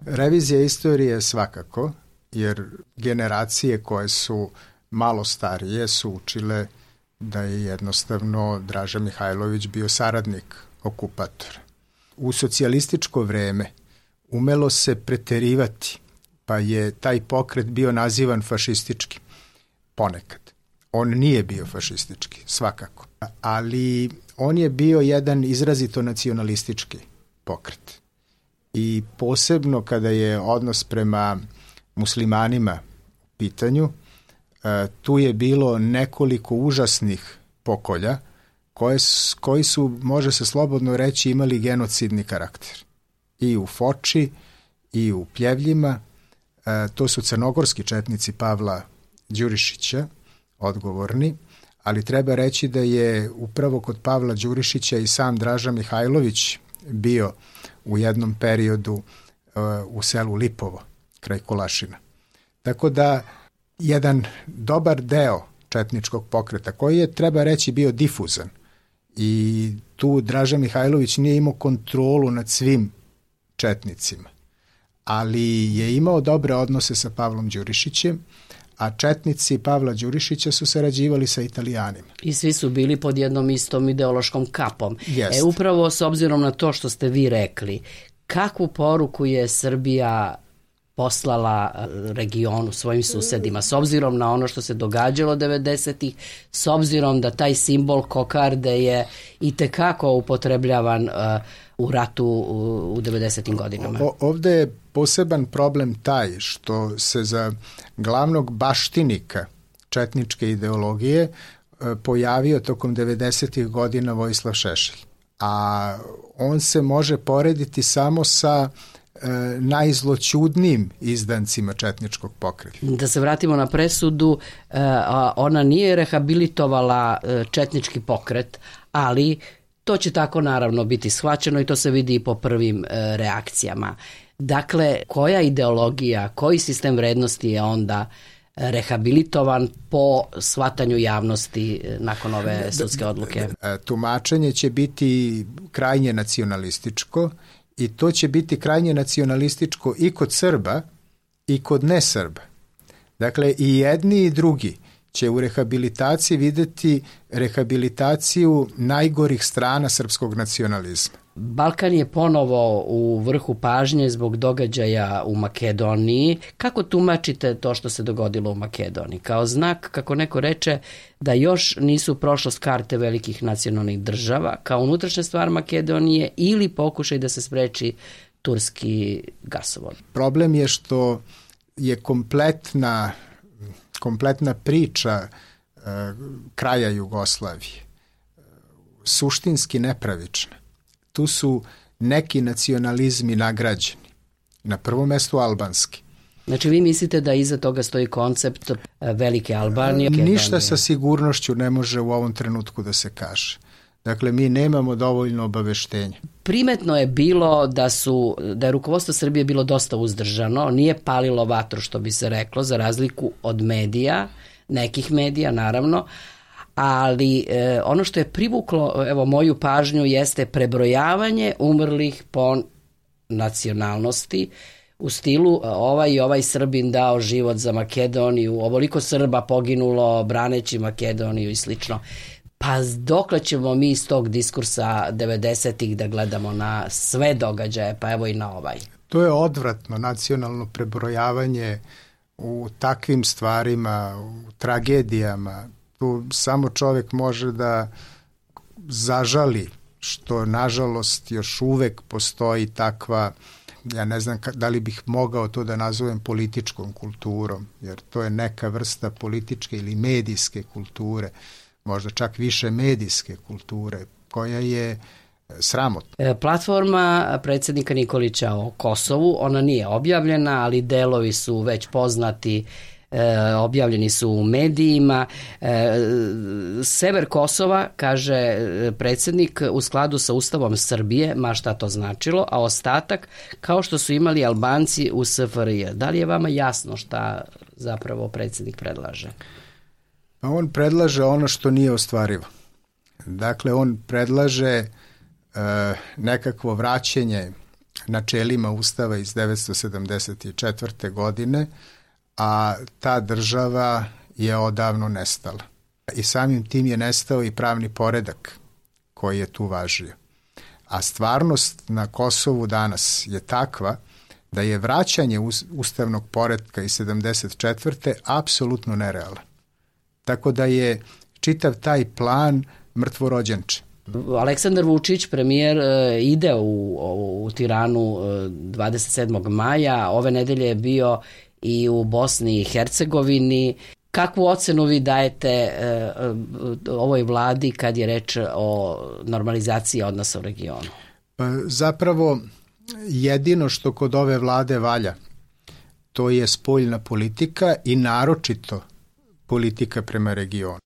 Revizija istorije svakako, jer generacije koje su malo starije su učile da je jednostavno Draža Mihajlović bio saradnik okupatora. U socijalističko vreme umelo se preterivati, pa je taj pokret bio nazivan fašistički ponekad. On nije bio fašistički, svakako, ali on je bio jedan izrazito nacionalistički pokret. I posebno kada je odnos prema muslimanima u pitanju, tu je bilo nekoliko užasnih pokolja koji su, može se slobodno reći, imali genocidni karakter. I u Foči, i u Pljevljima, to su crnogorski četnici Pavla Đurišića, odgovorni, ali treba reći da je upravo kod Pavla Đurišića i sam Draža Mihajlović bio u jednom periodu u selu Lipovo, kraj Kolašina. Tako da jedan dobar deo četničkog pokreta, koji je, treba reći, bio difuzan, i tu Draža Mihajlović nije imao kontrolu nad svim četnicima, ali je imao dobre odnose sa Pavlom Đurišićem, a četnici Pavla Đurišića su sarađivali sa Italijanima. I svi su bili pod jednom istom ideološkom kapom. Jest. Upravo s obzirom na to što ste vi rekli, kakvu poruku je Srbija poslala regionu, svojim susedima, s obzirom na ono što se događalo 90-ih, s obzirom da taj simbol kokarde je itekako upotrebljavan u ratu u 90-im godinama. Ovde je poseban problem taj što se za glavnog baštinika četničke ideologije pojavio tokom 90-ih godina Vojislav Šešelj. A on se može porediti samo sa najzloćudnijim izdancima četničkog pokreta. Da se vratimo na presudu, ona nije rehabilitovala četnički pokret, ali to će tako naravno biti shvaćeno i to se vidi i po prvim reakcijama. Dakle, koja ideologija, koji sistem vrednosti je onda rehabilitovan po shvatanju javnosti nakon ove sudske odluke? Tumačenje će biti krajnje nacionalističko i to će biti krajnje nacionalističko i kod Srba i kod nesrba. Dakle, i jedni i drugi će u rehabilitaciji videti rehabilitaciju najgorih strana srpskog nacionalizma. Balkan je ponovo u vrhu pažnje zbog događaja u Makedoniji. Kako tumačite to što se dogodilo u Makedoniji? Kao znak, kako neko reče, da još nisu prošlost karte velikih nacionalnih država, kao unutrašnja stvar Makedonije ili pokušaj da se spreči turski gasovod? Problem je što je kompletna priča kraja Jugoslavije suštinski nepravična. Tu su neki nacionalizmi nagrađeni. Na prvom mestu albanski. Znači vi mislite da iza toga stoji koncept velike Albanije? Ništa sa sigurnošću ne može u ovom trenutku da se kaže. Dakle, mi nemamo dovoljno obaveštenja. Primetno je bilo da je rukovodstvo Srbije bilo dosta uzdržano, nije palilo vatru, što bi se reklo, za razliku od medija, nekih medija naravno, ali ono što je privuklo moju pažnju jeste prebrojavanje umrlih po nacionalnosti, u stilu ovaj Srbin dao život za Makedoniju, ovoliko Srba poginulo braneći Makedoniju i slično. Pa dokle ćemo mi iz tog diskursa 90-ih da gledamo na sve događaje, pa evo i na ovaj? To je odvratno nacionalno prebrojavanje u takvim stvarima, u tragedijama. Tu samo čovjek može da zažali što nažalost još uvek postoji takva, ja ne znam da li bih mogao to da nazovem političkom kulturom, jer to je neka vrsta političke ili medijske kulture, možda čak više medijske kulture, koja je sramotna. Platforma predsjednika Nikolića o Kosovu, ona nije objavljena, ali delovi su već poznati, objavljeni su u medijima. Sever Kosova, kaže predsjednik, u skladu sa Ustavom Srbije, ma šta to značilo, a ostatak kao što su imali Albanci u SFRJ. Da li je vama jasno šta zapravo predsjednik predlaže? On predlaže ono što nije ostvarivo. Dakle, on predlaže nekakvo vraćanje načelima Ustava iz 1974. godine, a ta država je odavno nestala. I samim tim je nestao i pravni poredak koji je tu važio. A stvarnost na Kosovu danas je takva da je vraćanje ustavnog poretka iz 74. apsolutno nerealan. Tako da je čitav taj plan mrtvorođenče. Aleksandar Vučić, premijer, ide u Tiranu 27. maja. Ove nedelje je bio i u Bosni i Hercegovini. Kakvu ocenu vi dajete ovoj vladi kad je reč o normalizaciji odnosa u regionu? Zapravo, jedino što kod ove vlade valja, to je spoljna politika i naročito politika prema regionu.